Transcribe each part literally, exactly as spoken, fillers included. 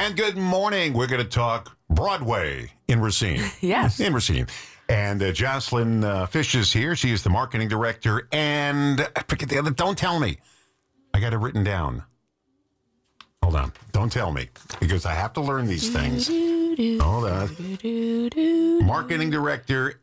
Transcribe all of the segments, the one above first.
And good morning. We're going to talk Broadway in Racine. Yes. In Racine. And uh, Jocelyn uh, Fish is here. She is the marketing director. And I forget the other. Don't tell me. I got it written down. Hold on. Don't tell me. Because I have to learn these things. Hold on. Marketing director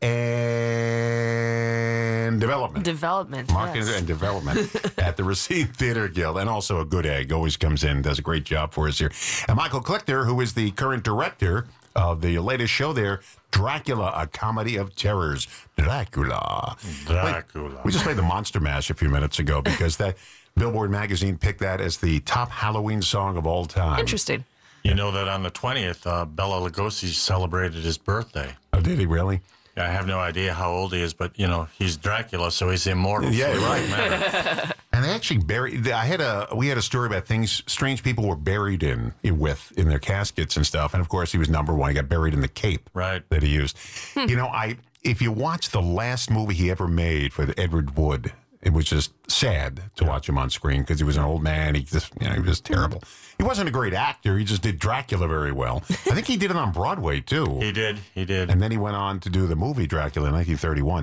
and development. Development. Marketing yes. and development at the Racine Theater Guild. And also a good egg. Always comes in, does a great job for us here. And Michael Klechter, who is the current director of the latest show there, Dracula, A Comedy of Terrors. Dracula. Dracula. Wait, we just played the Monster Mash a few minutes ago because that Billboard magazine picked that as the top Halloween song of all time. Interesting. You know that on the twentieth, uh, Bela Lugosi celebrated his birthday. Oh, did he really? I have no idea how old he is, but, you know, he's Dracula, so he's immortal. Yeah, so right. it doesn't matter. And they actually buried. I had a. We had a story about things strange people were buried in with in their caskets and stuff. And of course, he was number one. He got buried in the cape Right. that he used. You know, I if you watch the last movie he ever made for the Edward Wood, it was just sad to watch him on screen because he was an old man. He just, you know, he was terrible. He wasn't a great actor. He just did Dracula very well. I think he did it on Broadway too. He did. He did. And then he went on to do the movie Dracula in nineteen thirty-one.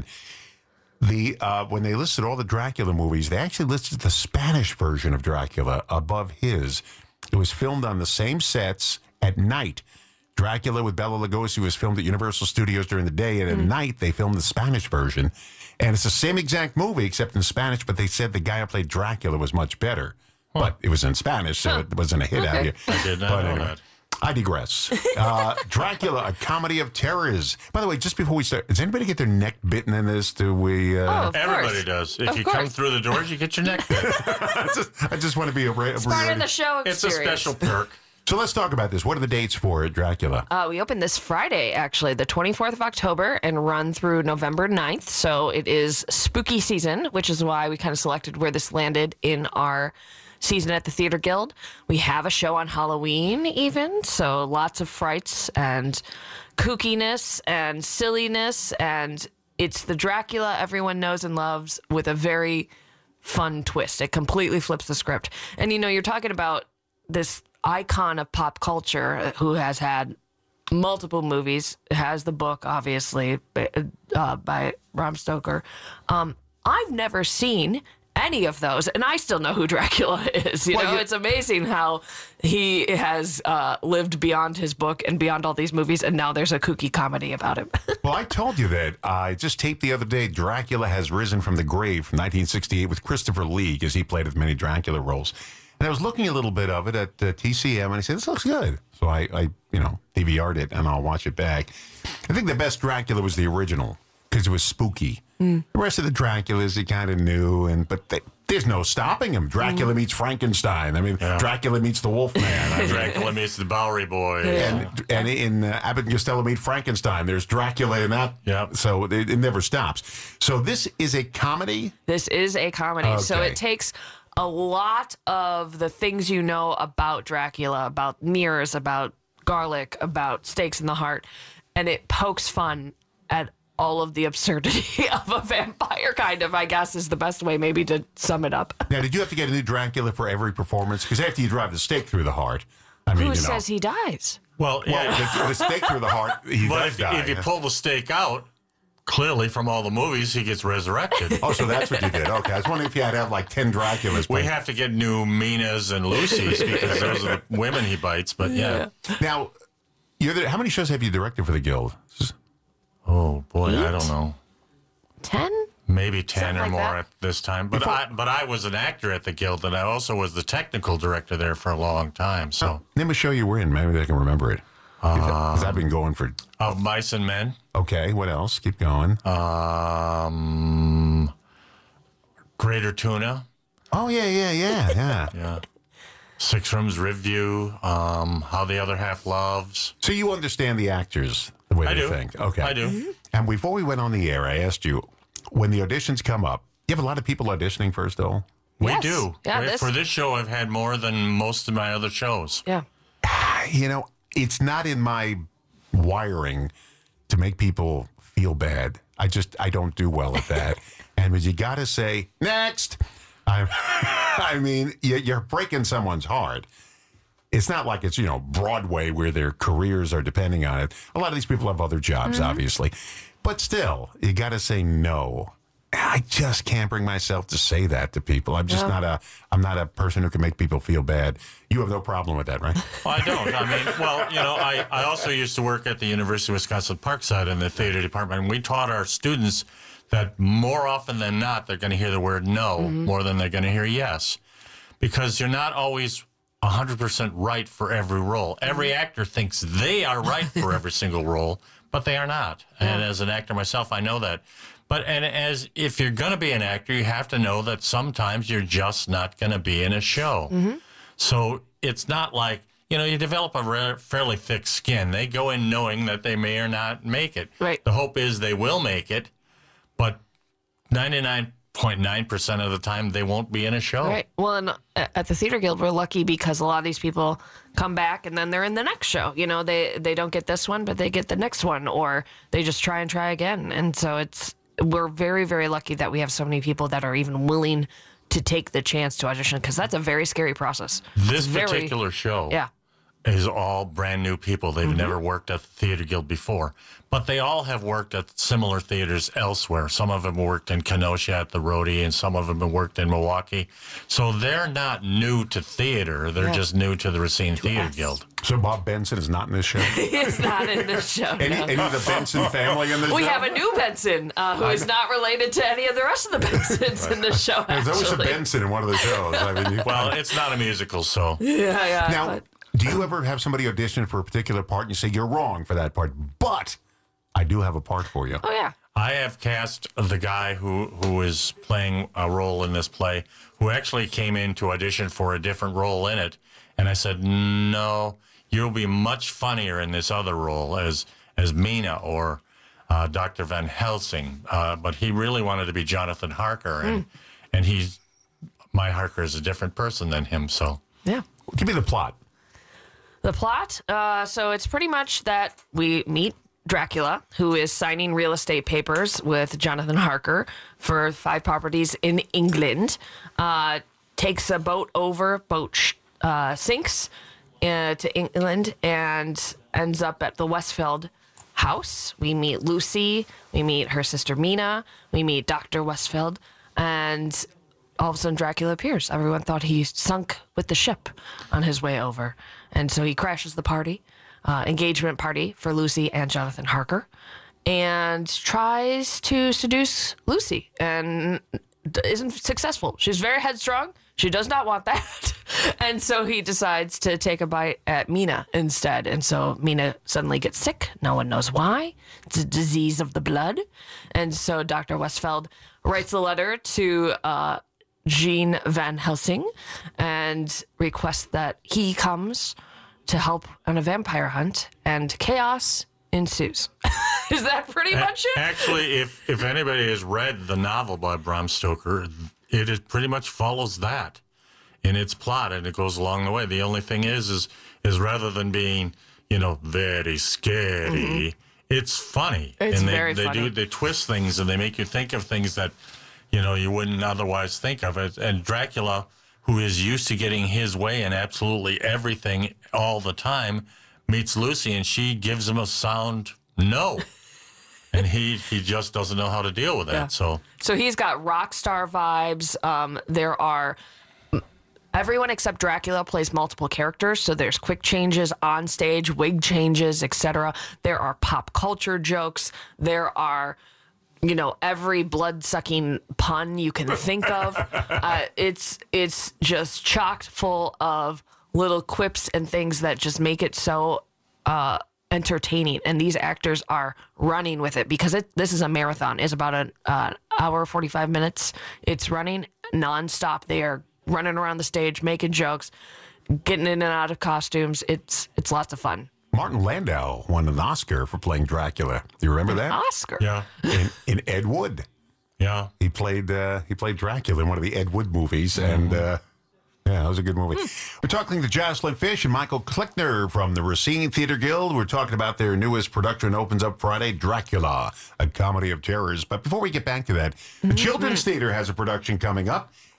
The uh, when they listed all the Dracula movies, they actually listed the Spanish version of Dracula above his. It was filmed on the same sets at night. Dracula with Bela Lugosi was filmed at Universal Studios during the day, and at Mm-hmm. night they filmed the Spanish version. And it's the same exact movie except in Spanish, but they said the guy who played Dracula was much better. Huh. But it was in Spanish, so Huh. it wasn't a hit Okay. out here. I did not But know anyway. that. I digress. Uh, Dracula, A Comedy of Terrors. By the way, just before we start, does anybody get their neck bitten in this? Do we? Uh, Oh, of Everybody course. does. If Of you come course. through the doors, you get your neck bit. I, just, I just want to be a. It's part of the show It's a experience. special perk. So let's talk about this. What are the dates for Dracula? Uh, we open this Friday, actually, the twenty-fourth of October, and run through November ninth. So it is spooky season, which is why we kind of selected where this landed in our season at the Theater Guild. We have a show on Halloween, even. So lots of frights and kookiness and silliness. And it's the Dracula everyone knows and loves with a very fun twist. It completely flips the script. And, you know, you're talking about this icon of pop culture who has had multiple movies, has the book, obviously, uh, by Bram Stoker. Um, I've never seen any of those, and I still know who Dracula is. You Well, know, you- it's amazing how he has uh, lived beyond his book and beyond all these movies, and now there's a kooky comedy about him. Well, I told you that. I just taped the other day, Dracula Has Risen from the Grave from nineteen sixty-eight with Christopher Lee, because he played with many Dracula roles. And I was looking a little bit of it at uh, T C M, and I said, this looks good. So I, I, you know, D V R'd it, and I'll watch it back. I think the best Dracula was the original, because it was spooky. Mm. The rest of the Draculas, you kind of knew, and but they, there's no stopping him. Dracula meets Frankenstein. I mean, Yeah. Dracula meets the Wolfman. I mean, Dracula meets the Bowery Boy. and and in uh, Abbott and Costello meet Frankenstein. There's Dracula in that. Yep. So it, it never stops. So this is a comedy. This is a comedy. So Okay. it takes a lot of the things you know about Dracula, about mirrors, about garlic, about stakes in the heart, and it pokes fun at all of the absurdity of a vampire, kind of, I guess, is the best way maybe to sum it up. Now, did you have to get a new Dracula for every performance? Because after you drive the stake through the heart, I mean, Who you know. says he dies? Well, well, yeah. the, the stake through the heart, he But does if, die. if you pull the stake out, clearly from all the movies, he gets resurrected. Oh, so that's what you did. Okay. I was wondering if you had to have like ten Draculas. We but- have to get new Minas and Lucys because those are the women he bites. But yeah. Now, you're the, how many shows have you directed for the Guild? Oh boy, I Eight? don't know. Ten? Maybe ten Something or like more that. at this time. But Before- I but I was an actor at the Guild, and I also was the technical director there for a long time. So Name a show you were in. Maybe I can remember it. Because I've been going for. of Mice and Men, Okay. What else? Keep going. um, Greater Tuna, Oh, yeah, yeah, yeah, yeah. yeah, Six Rooms Review, um, How the Other Half Loves. So you understand the actors the way I they do. think. Okay. I do. And before we went on the air, I asked you, when the auditions come up, you have a lot of people auditioning first, though? We Yes. do. Yeah, For- this- For this show, I've had more than most of my other shows. Yeah. You know, it's not in my wiring to make people feel bad. I just, I don't do well at that. And when you got to say, next, I, I mean, you- you're breaking someone's heart. It's not like it's, you know, Broadway where their careers are depending on it. A lot of these people have other jobs, mm-hmm. obviously. But still, you got to say no. I just can't bring myself to say that to people. I'm just yeah. not a I'm not a person who can make people feel bad. You have no problem with that, right? Well, I don't. I mean, well, you know, I, I also used to work at the University of Wisconsin Parkside in the theater department, and we taught our students that more often than not, they're going to hear the word no mm-hmm. more than they're going to hear yes. Because you're not always one hundred percent right for every role. Every actor thinks they are right for every single role, but they are not. Yeah. And as an actor myself, I know that. But and as if you're going to be an actor, you have to know that sometimes you're just not going to be in a show. Mm-hmm. So it's not like, you know, you develop a rare, fairly thick skin. They go in knowing that they may or not make it. Right. The hope is they will make it, but ninety-nine point nine percent of the time they won't be in a show. Right. Well, and at the Theater Guild, we're lucky because a lot of these people come back and then they're in the next show. You know, they, they don't get this one, but they get the next one, or they just try and try again. And so it's, we're very, very lucky that we have so many people that are even willing to take the chance to audition, because that's a very scary process. This very, particular show yeah. is all brand new people. They've mm-hmm. never worked at the Theater Guild before, but they all have worked at similar theaters elsewhere. Some of them worked in Kenosha at the Rhodey, and some of them have worked in Milwaukee. So they're not new to theater. They're yeah. just new to the Racine Theater yes. Guild. So Bob Benson is not in this show? He's not in this show. any, no. any of the Benson family in this we show? We have a new Benson uh, who is not related to any of the rest of the Bensons in this show, There's always a actually. Benson in one of the shows. I mean, you well, it's not a musical, so. Yeah, yeah. Now, but... do you ever have somebody audition for a particular part and you say, you're wrong for that part, but I do have a part for you? Oh, yeah. I have cast the guy who, who is playing a role in this play, who actually came in to audition for a different role in it. And I said, no, you'll be much funnier in this other role as as Mina or uh, Doctor Van Helsing. Uh, but he really wanted to be Jonathan Harker. And, mm. and he's, my Harker is a different person than him, so. Yeah. Give me the plot. The plot, uh, so it's pretty much that we meet Dracula, who is signing real estate papers with Jonathan Harker for five properties in England, uh, takes a boat over, boat sh- uh, sinks uh, to England, and ends up at the Westfield house. We meet Lucy, we meet her sister Mina, we meet Doctor Westfield, and all of a sudden Dracula appears. Everyone thought he sunk with the ship on his way over. And so he crashes the party, uh, engagement party for Lucy and Jonathan Harker, and tries to seduce Lucy and isn't successful. She's very headstrong. She does not want that. And so he decides to take a bite at Mina instead. And so Mina suddenly gets sick. No one knows why. It's a disease of the blood. And so Doctor Westfield writes a letter to uh, Jean Van Helsing and requests that he comes to help on a vampire hunt, and chaos ensues. Is that pretty a- much it? Actually, if, if anybody has read the novel by Bram Stoker, it is pretty much follows that in its plot, and it goes along the way. The only thing is, is, is rather than being, you know, very scary, mm-hmm. it's funny. It's and they, very they funny. do they twist things, and they make you think of things that, you know, you wouldn't otherwise think of it. And Dracula, who is used to getting his way in absolutely everything all the time, meets Lucy, and she gives him a sound no. And he, he just doesn't know how to deal with that. Yeah. So so he's got rock star vibes. Um, there are... Everyone except Dracula plays multiple characters, so there's quick changes on stage, wig changes, et cetera. There are pop culture jokes. There are... you know, every blood-sucking pun you can think of. Uh, it's it's just chocked full of little quips and things that just make it so uh, entertaining. And these actors are running with it because it, this is a marathon. It's about an uh, hour, forty-five minutes. It's running nonstop. They are running around the stage, making jokes, getting in and out of costumes. It's it's lots of fun. Martin Landau won an Oscar for playing Dracula. Do you remember that? Oscar? yeah, In, in Ed Wood. yeah. He played uh, he played Dracula in one of the Ed Wood movies, mm-hmm. and uh, yeah, that was a good movie. Mm. We're talking to Jocelyn Fish and Michael Klickner from the Racine Theater Guild. We're talking about their newest production, opens up Friday, Dracula, a comedy of terrors. But before we get back to that, the Children's Theater has a production coming up.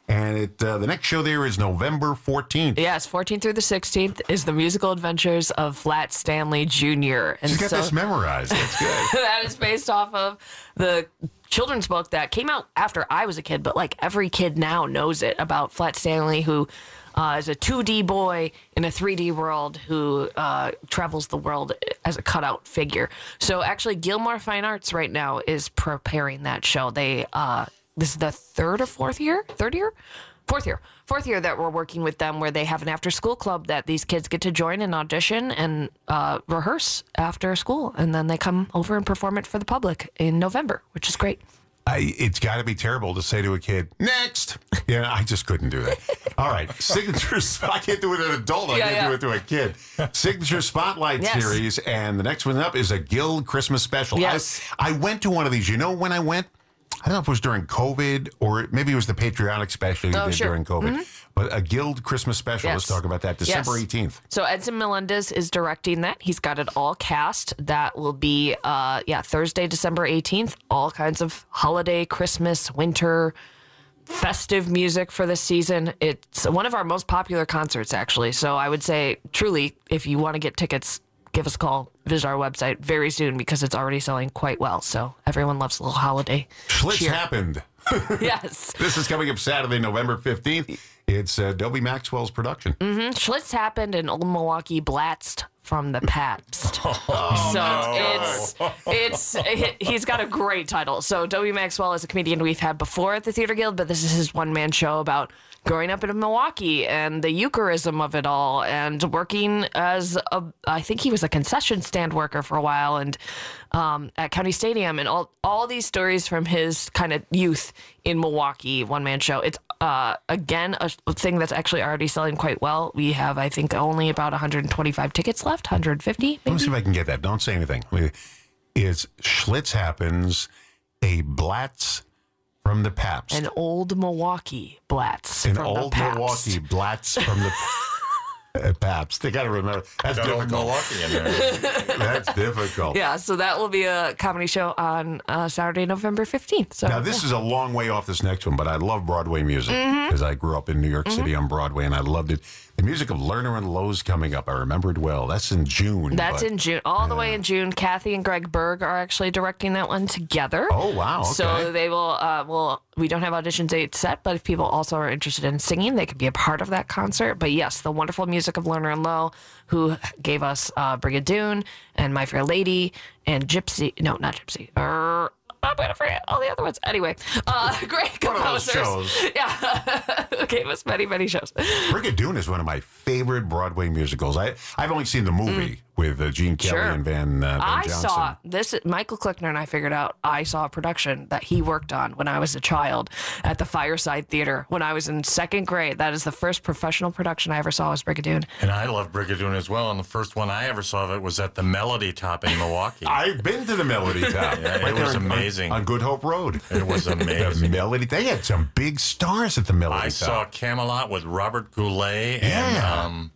And it, uh, the next show there is November fourteenth. Yes, fourteenth through the sixteenth is the musical adventures of Flat Stanley Junior And She's got so this memorized. That's good. that is based off of the children's book that came out after I was a kid, but like every kid now knows it, about Flat Stanley, who uh, is a two D boy in a three D world who uh, travels the world as a cutout figure. So actually, Gilmore Fine Arts right now is preparing that show. They uh, this is the third or fourth year, third year, fourth year, fourth year that we're working with them, where they have an after-school club that these kids get to join and audition and uh, rehearse after school, and then they come over and perform it for the public in November, which is great. I, it's got to be terrible to say to a kid, next. Yeah, I just couldn't do that. All right. Signatures. I can't do it to an adult. I Yeah, can't yeah. do it to a kid. Signature Spotlight Yes. Series. And the next one up is a Guild Christmas Special. Yes. I, I went to one of these. You know when I went? I don't know if it was during COVID or maybe it was the patriotic special you Oh, did sure. during COVID. But a Guild Christmas Special. Let's Yes. talk about that. December Yes. eighteenth. So Edson Melendez is directing that. He's got it all cast. That will be, uh, yeah, Thursday, December eighteenth. All kinds of holiday, Christmas, winter, festive music for this season. It's one of our most popular concerts, actually. So I would say, truly, if you want to get tickets, give us a call. Visit our website very soon because it's already selling quite well. So everyone loves a little holiday Schlitz cheer. happened. Yes. This is coming up Saturday, November fifteenth. It's uh, Dobie Maxwell's production. Mm-hmm. Schlitz happened and Old Milwaukee Blatzt from the Pabst. so it's it's it, he's got a great title. So Dobie Maxwell is a comedian we've had before at the Theater Guild, but this is his one man show about growing up in Milwaukee and the Eucharism of it all, and working as a I think he was a concession stand worker for a while, and um, at County Stadium, and all all these stories from his kind of youth in Milwaukee. One man show. It's uh, again a thing that's actually already selling quite well. We have I think only about one hundred twenty-five tickets left, one hundred fifty Let me maybe. see if I can get that. Don't say anything. It's Schlitz happens, a Blatz from the Pabst. An old Milwaukee Blatz An from old the Pabst. Milwaukee Blatz from the uh, Pabst. They got to remember. That's Got old difficult. Milwaukee in there. That's difficult. Yeah, so that will be a comedy show on uh, Saturday, November fifteenth. So Now, this is a long way off this next one, but I love Broadway music because I grew up in New York City on Broadway and I loved it. The music of Lerner and Lowe's coming up. I remember it well. That's in June. That's but- in June, all the way in June. Kathy and Greg Berg are actually directing that one together. Oh, wow. Okay. So they will, uh, will, we don't have audition dates set, but if people also are interested in singing, they could be a part of that concert. But yes, the wonderful music of Lerner and Lowe, who gave us uh, Brigadoon and My Fair Lady and Gypsy. No, not Gypsy. Uh, I'm going to forget all the other ones. Anyway, uh, great One of those composers. shows. Yeah. Who gave us many, many shows. Brigadoon is one of my favorite Broadway musicals. I, I've only seen the movie with uh, Gene Kelly Mm. Sure. and Van, uh, Van I Johnson. saw this. Michael Klickner and I figured out. I saw a production that he worked on when I was a child at the Fireside Theater when I was in second grade. That is the first professional production I ever saw was Brigadoon. And I love Brigadoon as well. And the first one I ever saw of it was at the Melody Top in Milwaukee. I've been to the Melody Top. Yeah, it right there was on- amazing. On Good Hope Road. It was The amazing. Melody. They had some big stars at the Melody I Top. saw Camelot with Robert Goulet and Yeah. um,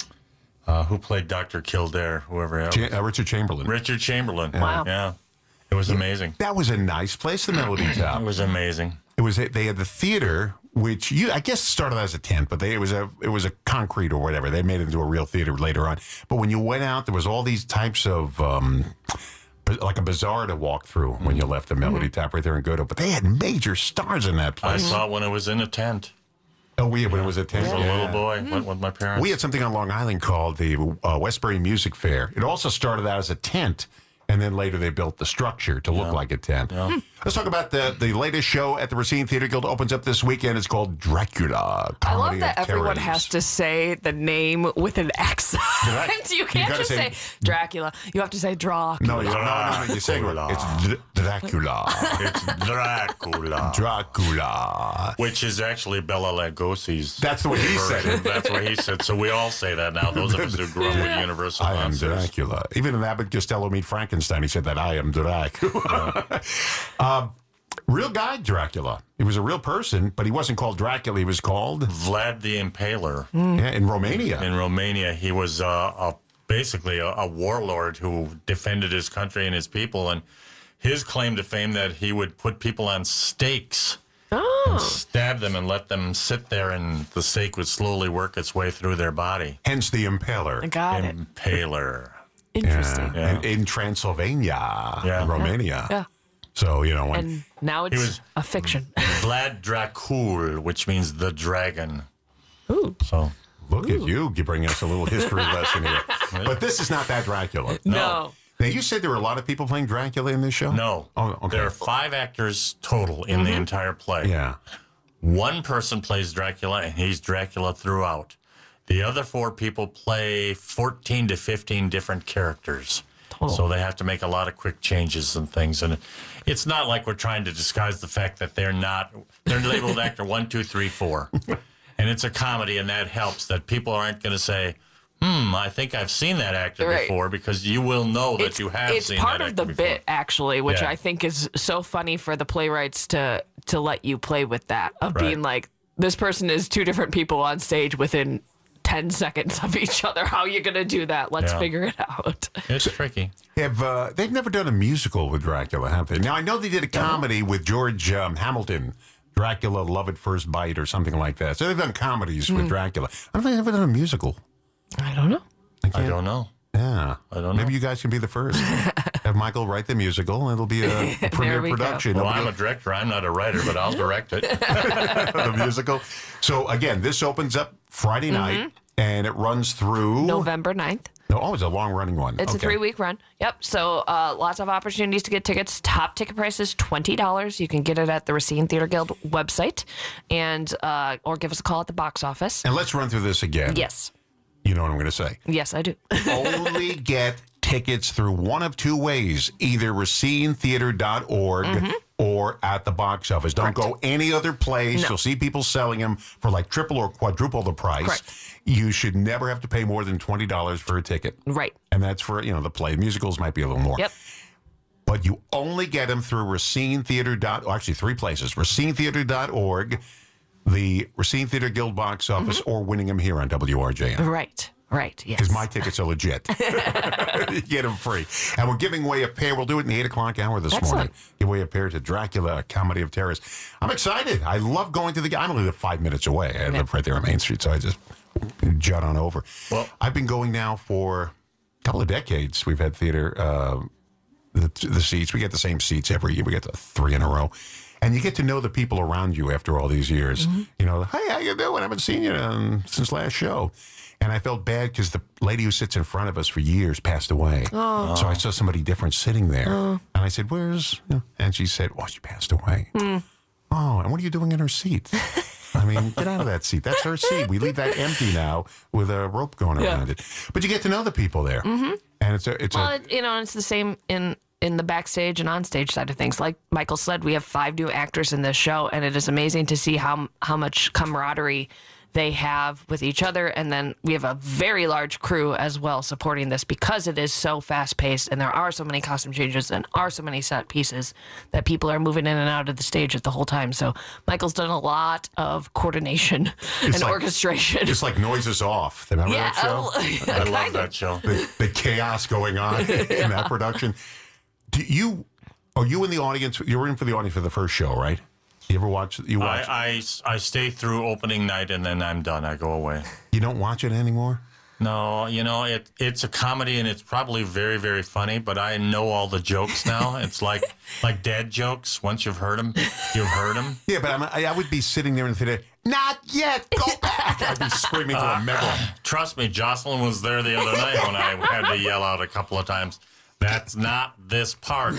uh, who played Doctor Kildare, whoever else. Cha- uh, Richard Chamberlain. Richard Chamberlain. Wow. Yeah. It was amazing. That was a nice place, the Melody Top. It was amazing. It was. They had the theater, which you I guess started as a tent, but they, it was a it was a concrete or whatever. They made it into a real theater later on. But when you went out, there was all these types of. Um, like a bazaar to walk through when you left the Melody Top right there in Good Hope. But they had major stars in that I place. saw it when it was in a tent. Oh, we when it was a tent. As a Yeah. little boy, went with my parents. We had something on Long Island called the uh, Westbury Music Fair. It also started out as a tent, and then later they built the structure to look like a tent. Let's talk about the, the latest show at the Racine Theater Guild. Opens up this weekend. It's called Dracula. I love Comedy that of everyone Terrors. has to say the name with an accent. I- you you can't gotta just say- say, Dracula. You have to say Dracula. No, you, no, no, no. You say Dracula. it's Dr- Dracula. It's Dracula. Dracula. Which is actually Bela Lugosi's. That's the way he said version. it. That's what he said. So we all say that now. Those of us who grew up with Universal I am monsters. Dracula. Even in Abbott Costello Meet Frankenstein, he said that I am Dracula. um, real guy Dracula. He was a real person, but he wasn't called Dracula. He was called Vlad the Impaler. yeah, in Romania. In Romania, he was uh, a, basically a, a warlord who defended his country and his people. And his claim to fame that he would put people on stakes Oh. stab them and let them sit there, and the stake would slowly work its way through their body. Hence the impaler. I got it. Impaler. Interesting. Yeah. And in Transylvania, Yeah. Romania. Yeah. So, you know, when And now it's was- a fiction. Vlad Dracul, which means the dragon. Ooh. So look at you, you bring us a little history lesson here. But this is not that Dracula. No. Now, you said there were a lot of people playing Dracula in this show? no, Oh, okay. there are five actors total in the entire play. Yeah. One person plays Dracula, and he's Dracula throughout. The other four people play fourteen to fifteen different characters. Total. So they have to make a lot of quick changes and things. And it's not like we're trying to disguise the fact that they're not, they're labeled actor one, two, three, four. And it's a comedy, and that helps, that people aren't going to say, hmm, I think I've seen that actor Right. before, because you will know that It's, you have it's seen part that of the actor before. bit, actually, which Yeah. I think is so funny for the playwrights to to let you play with that, of Right. being like, this person is two different people on stage within ten seconds of each other. How are you going to do that? Let's Yeah. figure it out. It's tricky. Have uh, they've never done a musical with Dracula, have they? Now I know they did a comedy with George um, Hamilton, Dracula Love at First Bite or something like that. So they've done comedies with Dracula. I don't think they've ever done a musical. I don't know. I don't know. Yeah, I don't know. Maybe you guys can be the first. Have Michael write the musical, and it'll be a, a premiere we go. production. Well, It'll I'm be a director. I'm not a writer, but I'll direct it. the musical. So again, this opens up Friday night, and it runs through November ninth. No, oh, it's a long running one. It's Okay. a three week run. Yep. So uh, lots of opportunities to get tickets. Top ticket price is twenty dollars. You can get it at the Racine Theater Guild website, and uh, or give us a call at the box office. And let's run through this again. Yes. You know what I'm going to say. Yes, I do. Only get tickets through one of two ways, either racine theater dot org Mm-hmm. or at the box office. Don't go any other place. No. You'll see people selling them for like triple or quadruple the price. Correct. You should never have to pay more than twenty dollars for a ticket. Right. And that's for, you know, the play. Musicals might be a little more. Yep. But you only get them through Racine Theater. Dot, oh, actually, three places. racine theater dot org, the Racine Theater Guild box office, Mm-hmm. or winning them here on W R J N. Right. Right. Yes. Because my tickets are legit. You get them free. And we're giving away a pair. We'll do it in the eight o'clock hour this Excellent. morning. Give away a pair to Dracula, a Comedy of Terrors. I'm excited. I love going to the... I only live five minutes away. I live right there on Main Street, so I just jut on over. Well- I've been going now for a couple of decades. We've had theater, uh, the, the seats. We get the same seats every year. We get the three in a row. And you get to know the people around you after all these years. Mm-hmm. You know, hey, how you doing? I haven't seen you um, since last show. And I felt bad because the lady who sits in front of us for years passed away. Oh. So I saw somebody different sitting there. And I said, where's... you know, and she said, well, she passed away. Hmm. Oh, and what are you doing in her seat? I mean, get out of that seat. That's her seat. We leave that empty now with a rope going Yeah. around it. But you get to know the people there. Mm-hmm. And it's a... It's Well, a it, you know, it's the same in in the backstage and onstage side of things. Like Michael said, we have five new actors in this show, and it is amazing to see how how much camaraderie they have with each other. And then we have a very large crew as well supporting this, because it is so fast paced and there are so many costume changes and are so many set pieces that people are moving in and out of the stage at the whole time. So Michael's done a lot of coordination and like- orchestration. It's like Noises Off. Remember yeah, that show? I love that show. the, the chaos going on in that production. Do you... Are you in the audience? You were in for the audience for the first show, right? You ever watch... You watch... I, I, I stay through opening night, and then I'm done. I go away. You don't watch it anymore? No, you know, it it's a comedy, and it's probably very, very funny, but I know all the jokes now. It's like like dad jokes. Once you've heard them, you've heard them. Yeah, but I'm, I, I would be sitting there in the theater, not yet, go back. I'd be screaming for a medal. Trust me, Jocelyn was there the other night when I had to yell out a couple of times, that's not this part.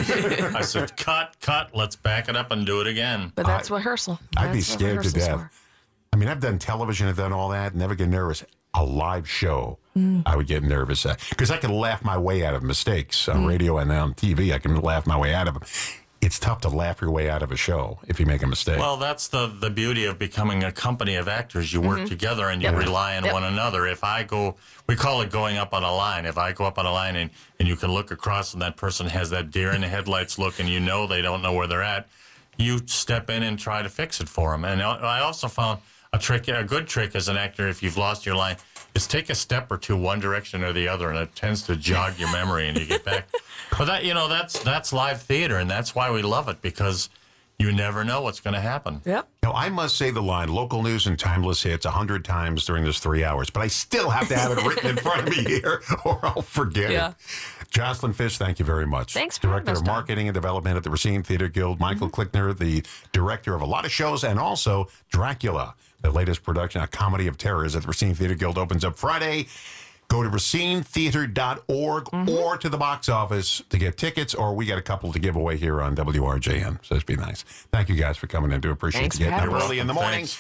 I said, cut, cut, let's back it up and do it again. But that's rehearsal. I'd be That's what scared to rehearsal's death. for. I mean, I've done television, I've done all that, never get nervous. A live show, I would get nervous at. Because I can laugh my way out of mistakes on radio and on T V. I can laugh my way out of them. It's tough to laugh your way out of a show if you make a mistake. Well, that's the, the beauty of becoming a company of actors. You work together and you Yep. rely on Yep. one another. If I go, we call it going up on a line. If I go up on a line and, and you can look across and that person has that deer in the headlights look and you know they don't know where they're at, you step in and try to fix it for them. And I also found a trick, a good trick as an actor, if you've lost your line, is take a step or two one direction or the other, and it tends to jog your memory and you get back. But that, you know, that's that's live theater, and that's why we love it, because you never know what's going to happen. Yep. Now, I must say the line, local news and timeless hits, a hundred times during this three hours, but I still have to have it written in front of me here or I'll forget Yeah. it. Jocelyn Fish, thank you very much. Thanks for having Director us, of Tom. Marketing and Development at the Racine Theater Guild. Michael Mm-hmm. Klickner, the director of a lot of shows, and also Dracula, the latest production, a comedy of terrors at the Racine Theater Guild, opens up Friday. Go to racine theater dot org Mm-hmm. or to the box office to get tickets, or we got a couple to give away here on W R J N. So it'd be nice. Thank you guys for coming in. Do appreciate Thanks it. for Getting having up us. early in the morning. Thanks.